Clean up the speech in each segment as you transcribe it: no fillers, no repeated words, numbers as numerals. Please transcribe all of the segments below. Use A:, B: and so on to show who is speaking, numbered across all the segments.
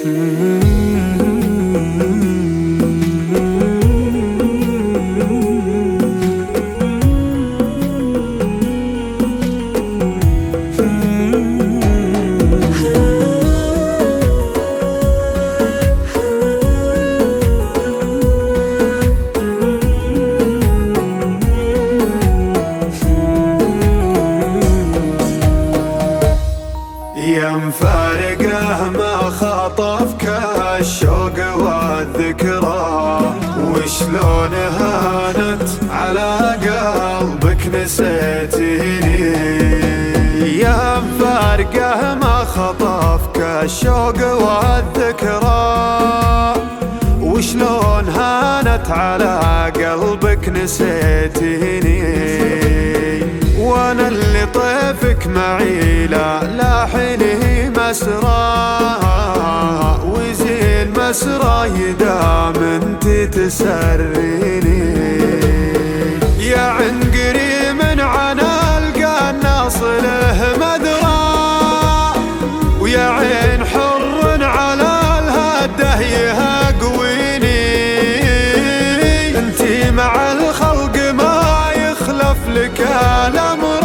A: يا مفارقه ما خطفك الشوق والذكرى، وشلون هانت على قلبك نسيتيني. يا مفارقه ما خطفك الشوق والذكرى، وشلون هانت على قلبك نسيتيني. وانا اللي طيفك معي لا حينه مسرى، ويزين مسرى يدام انت تسريني. يا عنقري من عنا القى الناص له مدرى، ويا عين حر على الهده يهقويني. انتي مع الخلق ما يخلف لك الامر،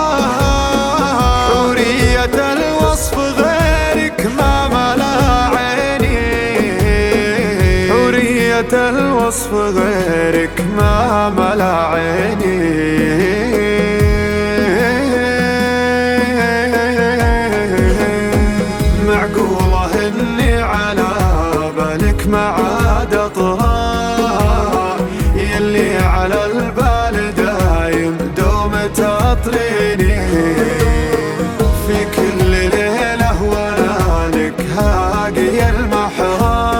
A: حورية الوصف غيرك ما ملا عيني. حورية الوصف غيرك ما ملا عيني. معقولة اني على بالك ما عاد اطرى، يلي على البال دايم دوم تطريني. في كل ليلة وانا لك هاقي المحرى،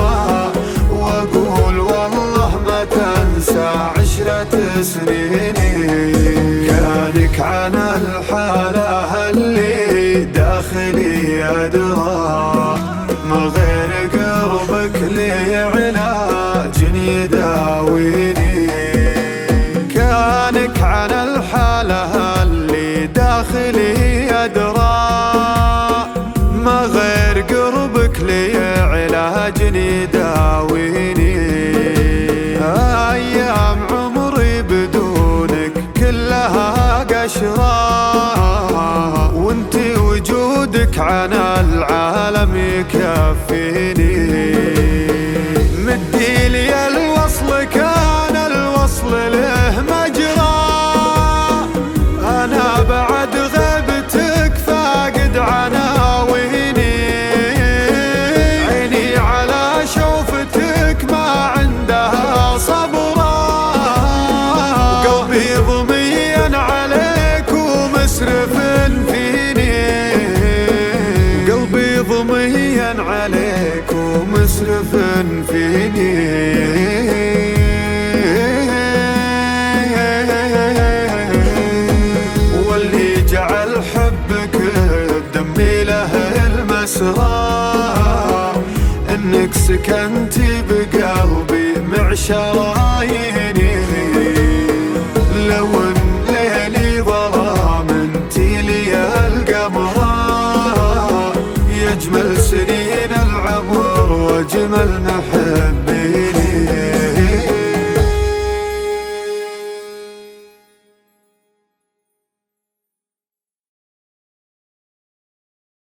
A: واقول والله ما تنسى عشرة سنيني. كانك عن الحالة اللي داخلي أدرى، من غير قربك لي علاج يداويني. كانك عن الحالة اللي داخلي أدرى، ما غير قربك لي علاج يداويني. أيام عمري بدونك كلها قشرة، وانتي وجودك عن العالم يكفيني. مدي لي الوصل كان الوصل له مجرى، أنا بعد غيبتك فاقد عناويني. عيني على شوفتك ما عندها صبرا، قلبي ضميا عليك ومسرف فيني. قلبي ضميا عليك ومسرف فيني. واللي جعل حبك بدمي له المسرى، انك سكنتي بقلبي مع شراييني. لو ان ليلي ظلام انتي لي القمرة، يجمل سنين العمر واجمل نحر.